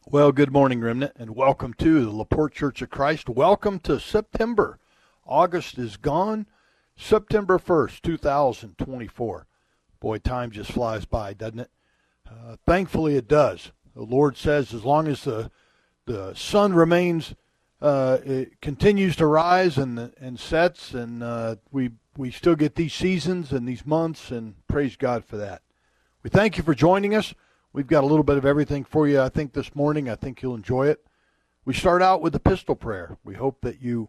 Well, good morning, Remnant, and welcome to the LaPorte Church of Christ. Welcome to September. August is gone. September 1st, 2024. Boy, time just flies by, doesn't it? Thankfully, it does. The Lord says as long as the sun remains, it continues to rise and sets, and we still get these seasons and these months, and praise God for that. We thank you for joining us. We've got a little bit of everything for you, I think, this morning. I think you'll enjoy it. We start out with the pistol prayer. We hope that you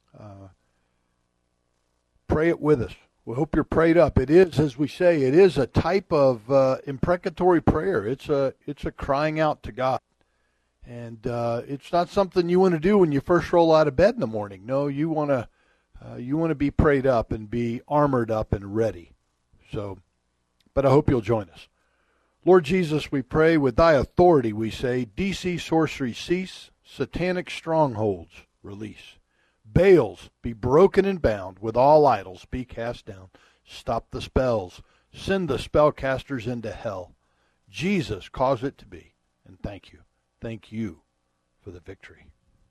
pray it with us. We hope you're prayed up. It is, as we say, it is a type of imprecatory prayer. It's a crying out to God. And it's not something you want to do when you first roll out of bed in the morning. No, you want to be prayed up and be armored up and ready. So, but I hope you'll join us. Lord Jesus, we pray with thy authority, we say, DC sorcery cease, satanic strongholds release. Baals be broken and bound, with all idols be cast down. Stop the spells, send the spellcasters into hell. Jesus, cause it to be, and thank you. Thank you for the victory.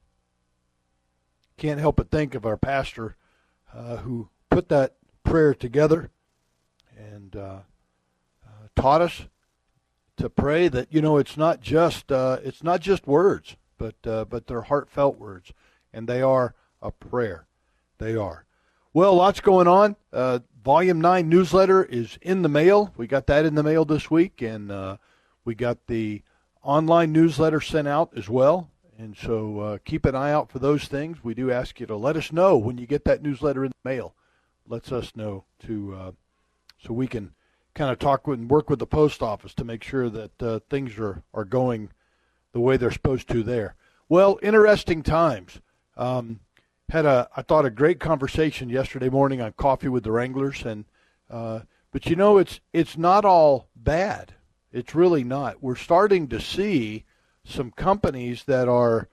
Can't help but think of our pastor who put that prayer together and taught us to pray that, it's not just words, but they're heartfelt words, and they are a prayer. They are. Well, lots going on. Volume 9 newsletter is in the mail. We got that in the mail this week, and we got the online newsletter sent out as well. And so keep an eye out for those things. We do ask you to let us know when you get that newsletter in the mail. Lets us know so we can kind of talk with and work with the post office to make sure that things are going the way they're supposed to there. Well, interesting times. Had I thought a great conversation yesterday morning on Coffee with the Wranglers, and but it's not all bad. It's really not. We're starting to see some companies that are,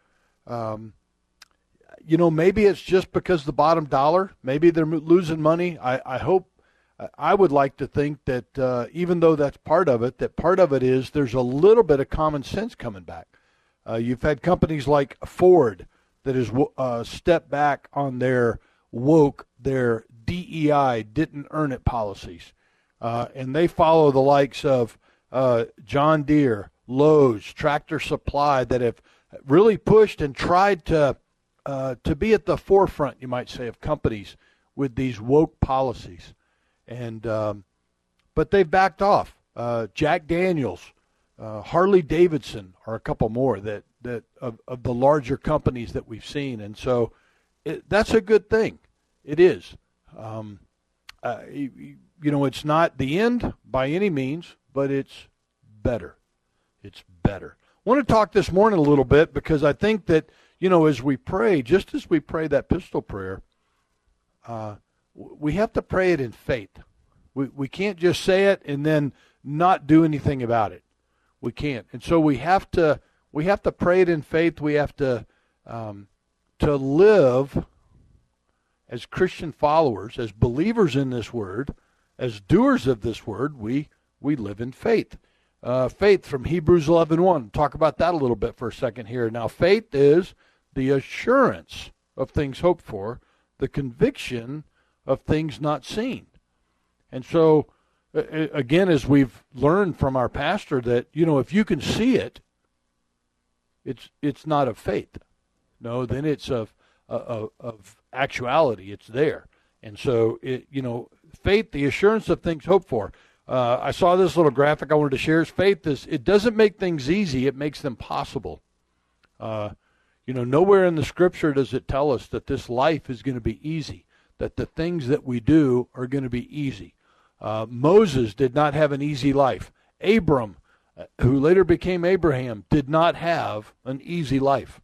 maybe it's just because the bottom dollar. Maybe they're losing money. I hope. I would like to think that even though that's part of it, that part of it is there's a little bit of common sense coming back. You've had companies like Ford that has stepped back on their woke, their DEI, didn't earn it policies. And they follow the likes of John Deere, Lowe's, Tractor Supply, that have really pushed and tried to be at the forefront, you might say, of companies with these woke policies. And but they've backed off. Jack Daniels, Harley Davidson are a couple more that of the larger companies that we've seen, and so that's a good thing. It is. It's not the end by any means, but it's better. It's better. I want to talk this morning a little bit because I think that as we pray, just as we pray that pistol prayer, we have to pray it in faith. We can't just say it and then not do anything about it. We can't. And so we have to pray it in faith. We have to live as Christian followers, as believers in this word, as doers of this word. We live in faith. Faith from Hebrews 11:1. Talk about that a little bit for a second here. Now, faith is the assurance of things hoped for, the conviction of things not seen. And so, again, as we've learned from our pastor, that if you can see it, it's not of faith. No, then it's of actuality. It's there. And so, faith, the assurance of things hoped for. I saw this little graphic I wanted to share. Faith is, it doesn't make things easy; it makes them possible. Nowhere in the Scripture does it tell us that this life is going to be easy, that the things that we do are going to be easy. Moses did not have an easy life. Abram, who later became Abraham, did not have an easy life.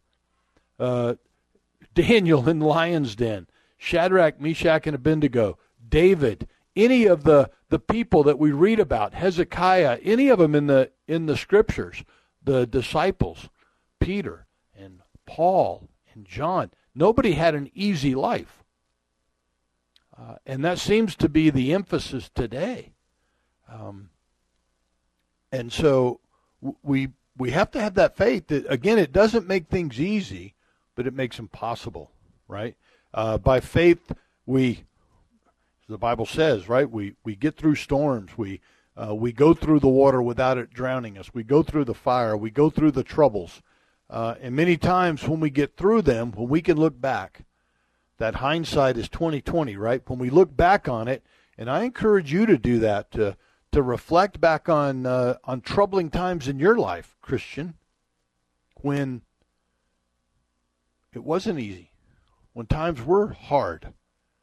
Daniel in the lion's den, Shadrach, Meshach, and Abednego, David, any of the people that we read about, Hezekiah, any of them in the Scriptures, the disciples, Peter and Paul and John, nobody had an easy life. And that seems to be the emphasis today. And so we we have to have that faith that, again, it doesn't make things easy, but it makes them possible, right? By faith, the Bible says, right, we get through storms. We go through the water without it drowning us. We go through the fire. We go through the troubles. And many times when we get through them, when we can look back, that hindsight is 20/20, right? When we look back on it, and I encourage you to do that, to reflect back on troubling times in your life, Christian, when it wasn't easy, when times were hard,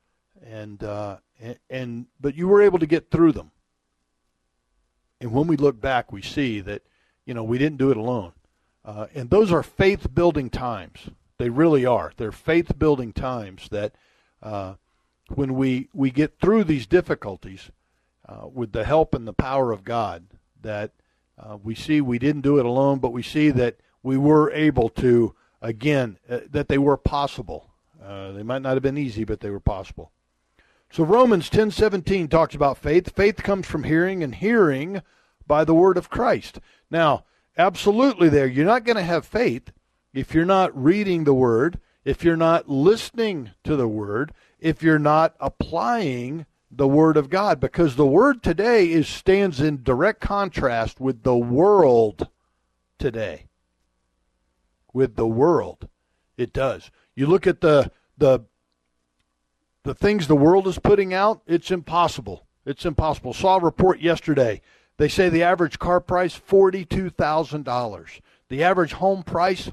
but you were able to get through them. And when we look back, we see that, we didn't do it alone. And those are faith-building times. They really are. They're faith-building times that when we get through these difficulties with the help and the power of God, that we see we didn't do it alone, but we see that we were able to, again, that they were possible. They might not have been easy, but they were possible. So Romans 10:17 talks about faith. Faith comes from hearing, and hearing by the word of Christ. Now, absolutely there, you're not going to have faith if you're not reading the word, if you're not listening to the word, if you're not applying the word of God, because the word today stands in direct contrast with the world today. With the world, it does. You look at the things the world is putting out, it's impossible. It's impossible. Saw a report yesterday. They say the average car price, $42,000. The average home price,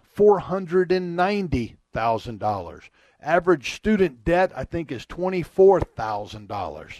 $490,000. Average student debt, I think, is $24,000.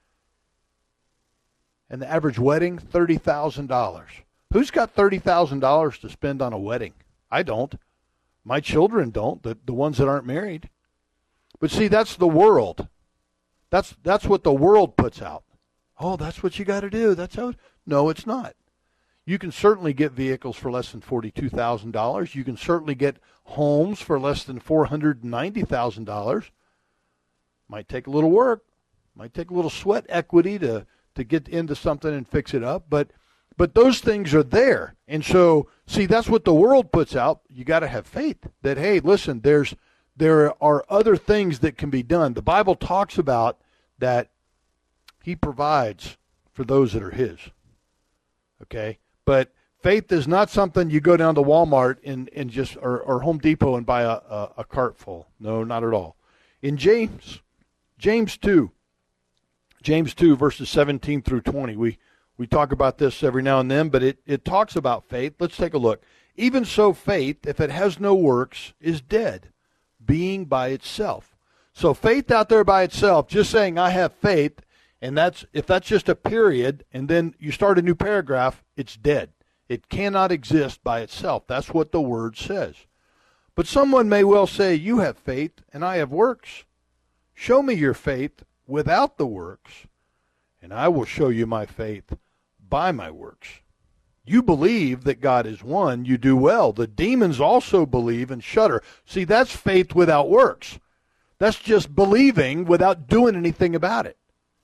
And the average wedding, $30,000. Who's got $30,000 to spend on a wedding? I don't. My children don't, the ones that aren't married. But see, that's the world. That's what the world puts out. Oh, that's what you got to do. That's how. No, it's not. You can certainly get vehicles for less than $42,000. You can certainly get homes for less than $490,000. Might take a little work. Might take a little sweat equity to get into something and fix it up. But those things are there. And so, see, that's what the world puts out. You got to have faith that, hey, listen, there are other things that can be done. The Bible talks about that he provides for those that are his. Okay? But faith is not something you go down to Walmart and just or Home Depot and buy a cart full. No, not at all. In James 2 verses 17 through 20, we talk about this every now and then, but it talks about faith. Let's take a look. Even so, faith, if it has no works, is dead, being by itself. So faith out there by itself, just saying I have faith, and if that's just a period, and then you start a new paragraph, it's dead. It cannot exist by itself. That's what the word says. But someone may well say, you have faith, and I have works. Show me your faith without the works, and I will show you my faith by my works. You believe that God is one, you do well. The demons also believe and shudder. See, that's faith without works. That's just believing without doing anything about it.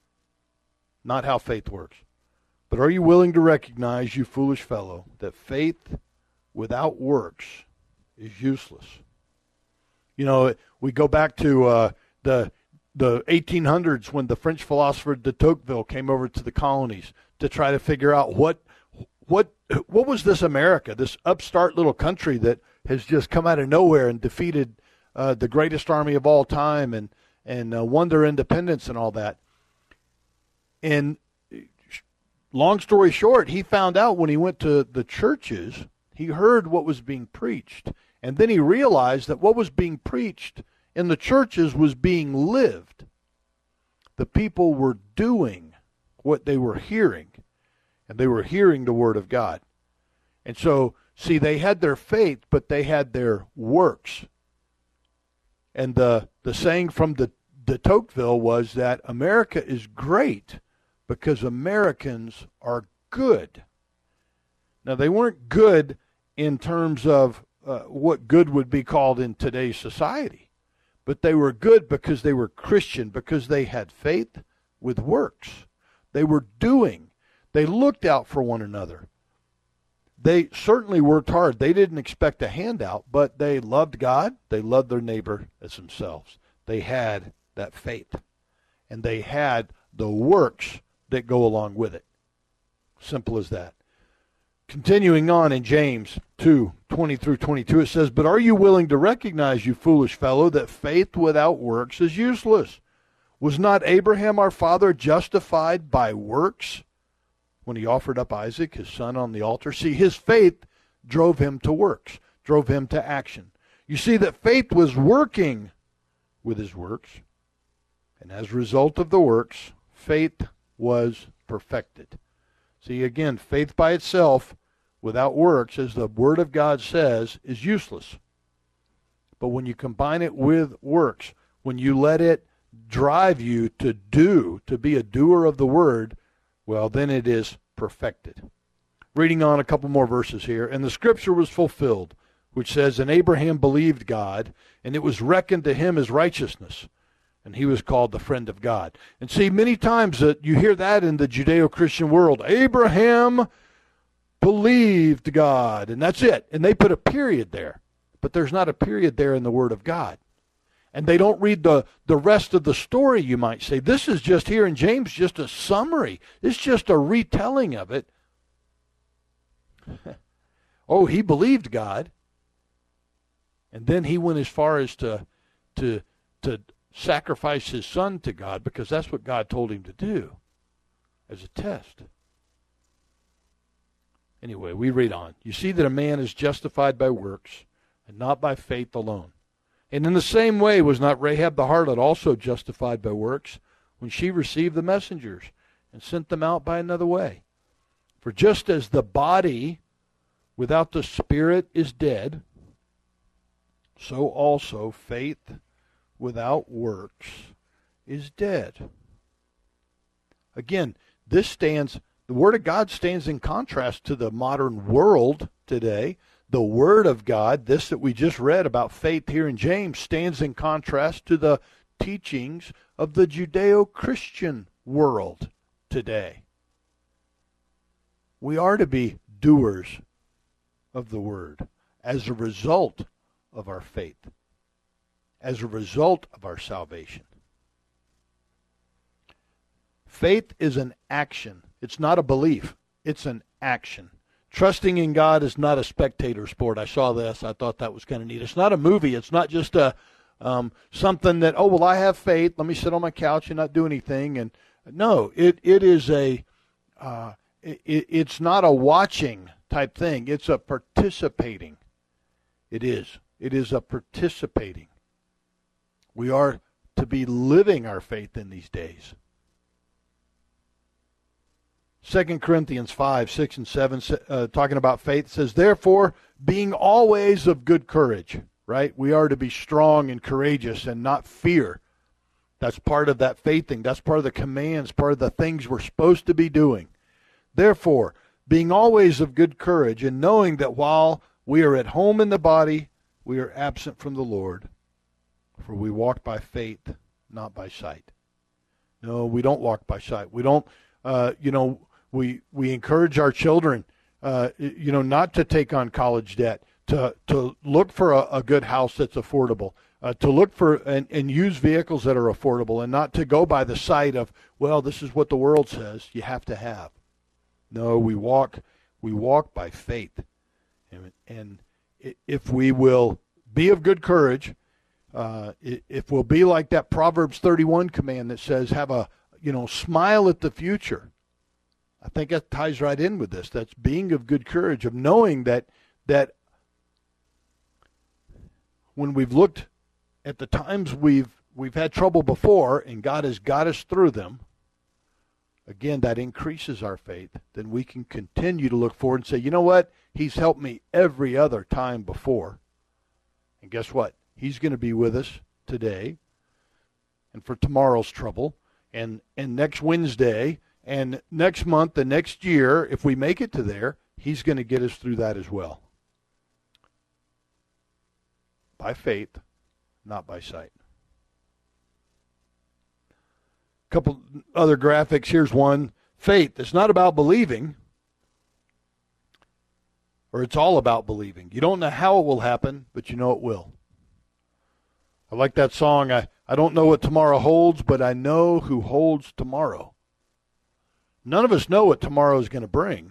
Not how faith works. But are you willing to recognize, you foolish fellow, that faith without works is useless? You know, we go back to the 1800s when the French philosopher de Tocqueville came over to the colonies to try to figure out what was this America, this upstart little country that has just come out of nowhere and defeated the greatest army of all time and won their independence and all that. And long story short, he found out when he went to the churches, he heard what was being preached. And then he realized that what was being preached in the churches was being lived. The people were doing what they were hearing, and they were hearing the word of God. And so, see, they had their faith, but they had their works. And the saying from de Tocqueville was that America is great because Americans are good. Now, they weren't good in terms of what good would be called in today's society, but they were good because they were Christian, because they had faith with works. They were doing. They looked out for one another. They certainly worked hard. They didn't expect a handout, but they loved God. They loved their neighbor as themselves. They had that faith, and they had the works that go along with it. Simple as that. Continuing on in James 2:20 through 22, it says, "But are you willing to recognize, you foolish fellow, that faith without works is useless? Was not Abraham our father justified by works when he offered up Isaac, his son, on the altar?" See, his faith drove him to works, drove him to action. You see that faith was working with his works, and as a result of the works, faith was perfected. See, again, faith by itself, without works, as the Word of God says, is useless. But when you combine it with works, when you let it drive you to do, to be a doer of the Word, well, then it is perfected. Reading on a couple more verses here. "And the Scripture was fulfilled, which says, And Abraham believed God, and it was reckoned to him as righteousness. And he was called the friend of God." And see, many times that you hear that in the Judeo-Christian world. Abraham believed God, and that's it. And they put a period there. But there's not a period there in the Word of God. And they don't read the rest of the story, you might say. This is just here in James, just a summary. It's just a retelling of it. Oh, he believed God. And then he went as far as to sacrifice his son to God, because that's what God told him to do as a test. Anyway, we read on. "You see that a man is justified by works and not by faith alone. And in the same way was not Rahab the harlot also justified by works when she received the messengers and sent them out by another way? For just as the body without the spirit is dead, so also faith without works is dead." Again, the Word of God stands in contrast to the modern world today. The Word of God, this that we just read about faith here in James, stands in contrast to the teachings of the Judeo-Christian world today. We are to be doers of the Word as a result of our faith, as a result of our salvation. Faith is an action. It's not a belief. It's an action. Trusting in God is not a spectator sport. I saw this. I thought that was kind of neat. It's not a movie. It's not just something that, oh, well, I have faith. Let me sit on my couch and not do anything. And no, it is it's not a watching type thing. It's a participating. It is. It is a participating. We are to be living our faith in these days. 2 Corinthians 5, 6, and 7, talking about faith, says, "Therefore, being always of good courage," right? We are to be strong and courageous and not fear. That's part of that faith thing. That's part of the commands, part of the things we're supposed to be doing. "Therefore, being always of good courage, and knowing that while we are at home in the body, we are absent from the Lord. For we walk by faith, not by sight." No, we don't walk by sight. We don't, we encourage our children, not to take on college debt, to look for a good house that's affordable, to look for and use vehicles that are affordable, and not to go by the sight of, well, this is what the world says you have to have. No, we walk by faith. And if we will be of good courage, if we'll be like that Proverbs 31 command that says, have a, smile at the future. I think that ties right in with this. That's being of good courage, of knowing that when we've looked at the times we've had trouble before and God has got us through them, again, that increases our faith. Then we can continue to look forward and say, you know what? He's helped me every other time before. And guess what? He's going to be with us today and for tomorrow's trouble and next Wednesday and next month and next year. If we make it to there, he's going to get us through that as well. By faith, not by sight. A couple other graphics. Here's one. Faith. It's not about believing. or it's all about believing. You don't know how it will happen, but you know it will. I like that song, I don't know what tomorrow holds, but I know who holds tomorrow. None of us know what tomorrow is going to bring,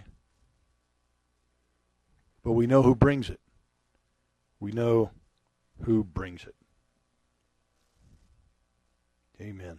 but we know who brings it. We know who brings it. Amen.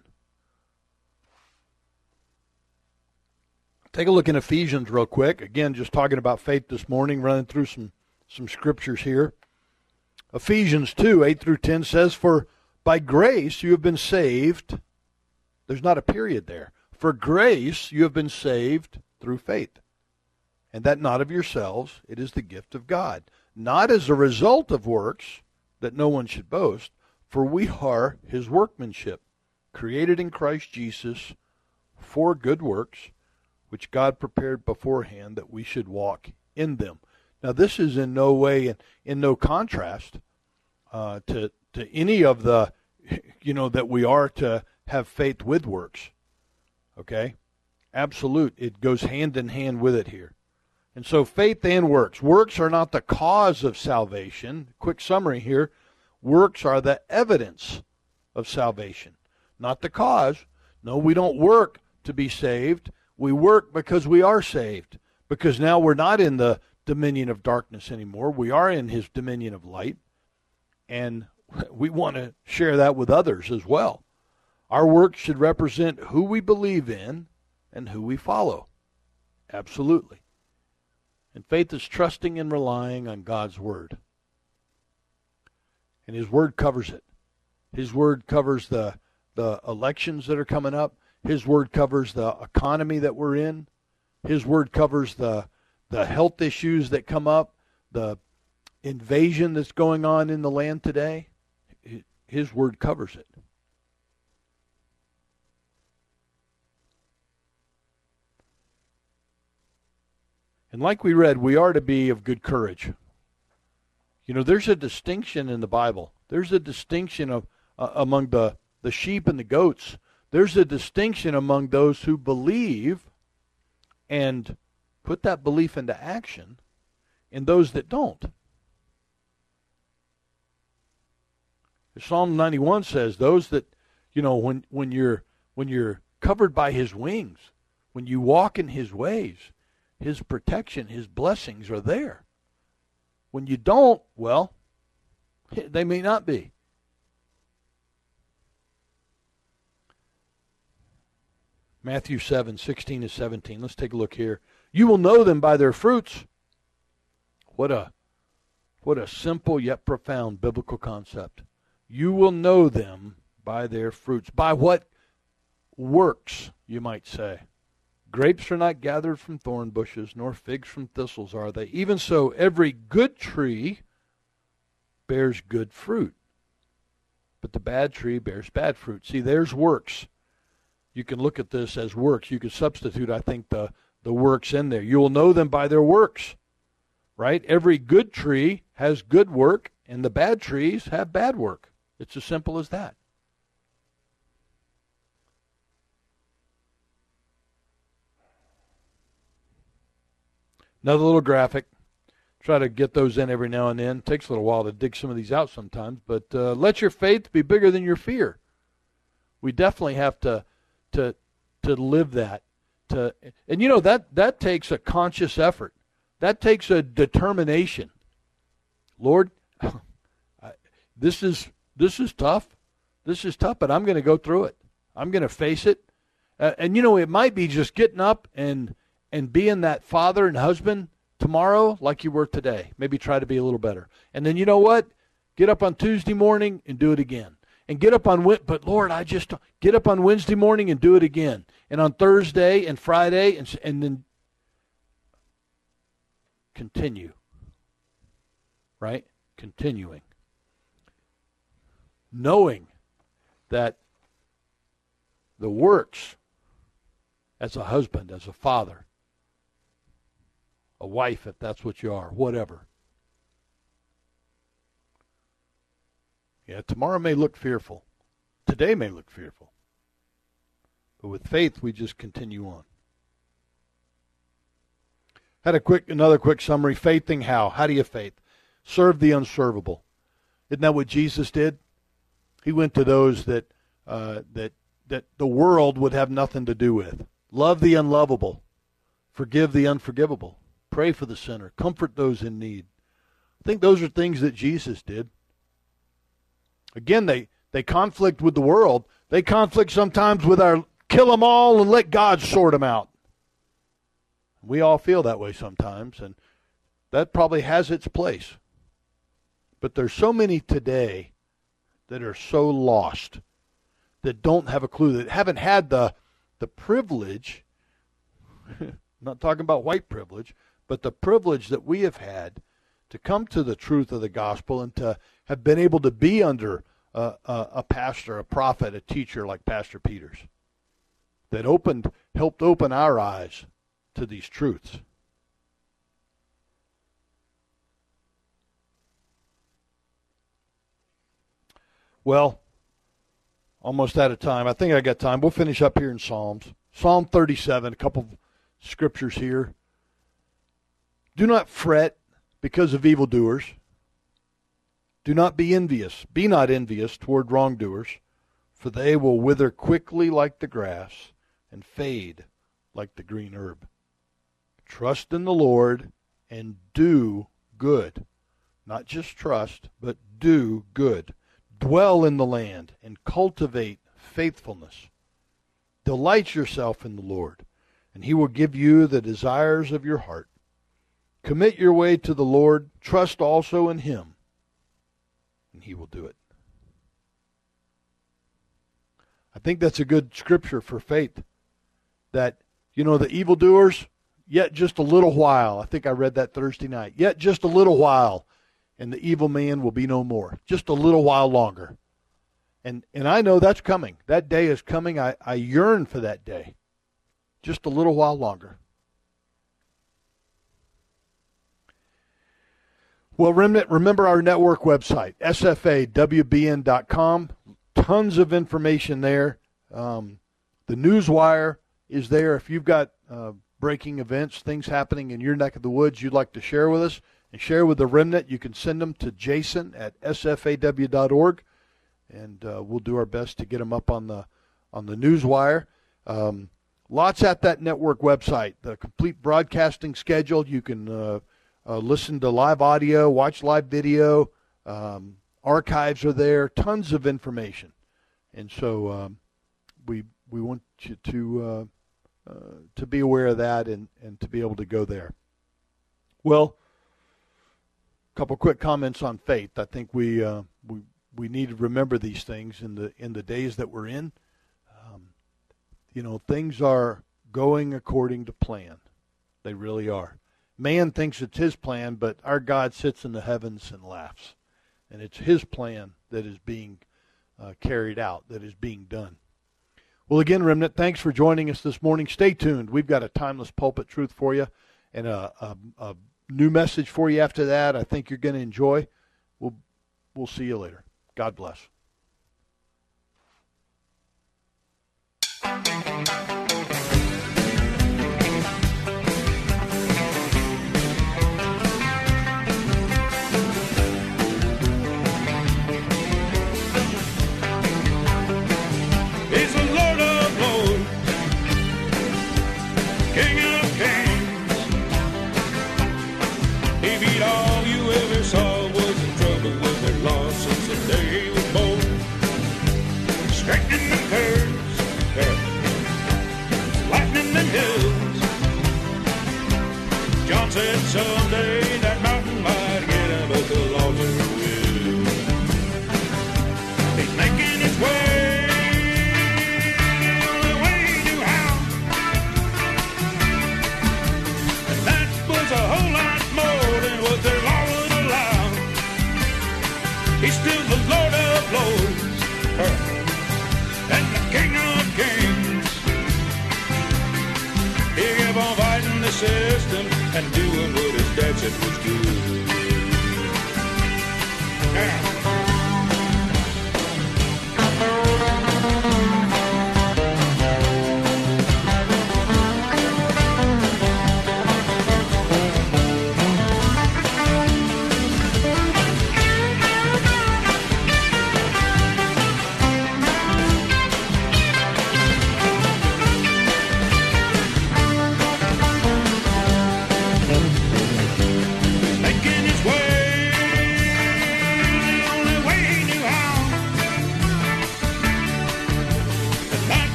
Take a look in Ephesians real quick. Again, just talking about faith this morning, running through some scriptures here. Ephesians 2, 8 through 10 says, "For by grace you have been saved." There's not a period there. "For grace you have been saved through faith. And that not of yourselves, it is the gift of God. Not as a result of works, that no one should boast. For we are his workmanship, created in Christ Jesus for good works, which God prepared beforehand that we should walk in them." Now, this is in no way, in no contrast to any of the, that we are to have faith with works. Okay? Absolute. It goes hand in hand with it here. And so faith and works. Works are not the cause of salvation. Quick summary here. Works are the evidence of salvation, not the cause. No, we don't work to be saved. We work because we are saved, because now we're not in the dominion of darkness anymore. We are in his dominion of light, and we want to share that with others as well. Our work should represent who we believe in and who we follow. Absolutely. And faith is trusting and relying on God's word. And his word covers it. His word covers the elections that are coming up. His word covers the economy that we're in. His word covers the health issues that come up, the invasion that's going on in the land today. His word covers it. And like we read, we are to be of good courage. There's a distinction in the Bible. There's a distinction of among the sheep and the goats. There's a distinction among those who believe and put that belief into action and those that don't. Psalm 91 says those that, when you're covered by his wings, when you walk in his ways, his protection, his blessings are there. When you don't, well, they may not be. Matthew 7, 16 to 17. Let's take a look here. "You will know them by their fruits." What a simple yet profound biblical concept. You will know them by their fruits. By what works, you might say. "Grapes are not gathered from thorn bushes, nor figs from thistles are they. Even so, every good tree bears good fruit, but the bad tree bears bad fruit." See, there's works. You can look at this as works. You could substitute, I think, the works in there. You will know them by their works, right? Every good tree has good work, and the bad trees have bad work. It's as simple as that. Another little graphic. Try to get those in every now and then. It takes a little while to dig some of these out sometimes. But let your faith be bigger than your fear. We definitely have to live that. And that takes a conscious effort. That takes a determination. Lord, this is tough. This is tough, but I'm going to go through it. I'm going to face it. And it might be just getting up and being that father and husband tomorrow like you were today. Maybe try to be a little better. And then you know what? Get up on Tuesday morning and do it again. And get up on get up on Wednesday morning and do it again. And on Thursday and Friday and then continue. Right? Continuing. Knowing that the works as a husband, as a father, a wife, if that's what you are, whatever. Yeah, tomorrow may look fearful. Today may look fearful. But with faith, we just continue on. Another quick summary. Faithing how? How do you faith? Serve the unservable. Isn't that what Jesus did? He went to those that the world would have nothing to do with. Love the unlovable. Forgive the unforgivable. Pray for the sinner. Comfort those in need. I think those are things that Jesus did. Again, they conflict with the world. They conflict sometimes with our kill them all and let God sort them out. We all feel that way sometimes, and that probably has its place. But there's so many today that are so lost, that don't have a clue, that haven't had the privilege, I'm not talking about white privilege, but the privilege that we have had to come to the truth of the gospel and to have been able to be under a pastor, a prophet, a teacher like Pastor Peters, that helped open our eyes to these truths. Well, almost out of time. I think I got time. We'll finish up here in Psalms. Psalm 37, a couple of scriptures here. Do not fret because of evildoers. Do not be envious. Be not envious toward wrongdoers, for they will wither quickly like the grass and fade like the green herb. Trust in the Lord and do good. Not just trust, but do good. Dwell in the land and cultivate faithfulness. Delight yourself in the Lord, and he will give you the desires of your heart. Commit your way to the Lord. Trust also in him, and he will do it. I think that's a good scripture for faith. That, the evildoers, yet just a little while. I think I read that Thursday night. Yet just a little while, and the evil man will be no more. Just a little while longer. And I know that's coming. That day is coming. I yearn for that day. Just a little while longer. Well, Remnant, remember our network website, sfawbn.com. Tons of information there. The Newswire is there. If you've got breaking events, things happening in your neck of the woods you'd like to share with us and share with the Remnant, you can send them to jason@sfaw.org, and we'll do our best to get them up on the Newswire. Lots at that network website. The complete broadcasting schedule. You can listen to live audio, watch live video. Archives are there. Tons of information. And so we want you to be aware of that and to be able to go there. Well, a couple quick comments on faith. I think we need to remember these things in the days that we're in. Things are going according to plan. They really are. Man thinks it's his plan, but our God sits in the heavens and laughs. And it's his plan that is being carried out, that is being done. Well, again, Remnant, thanks for joining us this morning. Stay tuned. We've got a timeless pulpit truth for you and a new message for you after that I think you're going to enjoy. We'll see you later. God bless. John said someday that mountain might get him, but the Lord will. He's making his way, the way he knew how. And that was a whole lot more than what their law would allow. He's still the Lord of Lords and the King of Kings. He kept on fighting the system and doing what his dad said was good.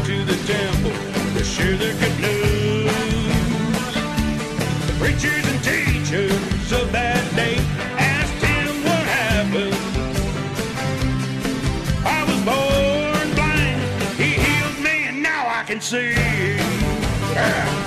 to the temple to share their good news. The preachers and teachers of that day asked him what happened. I was born blind, he healed me, and now I can see. Yeah.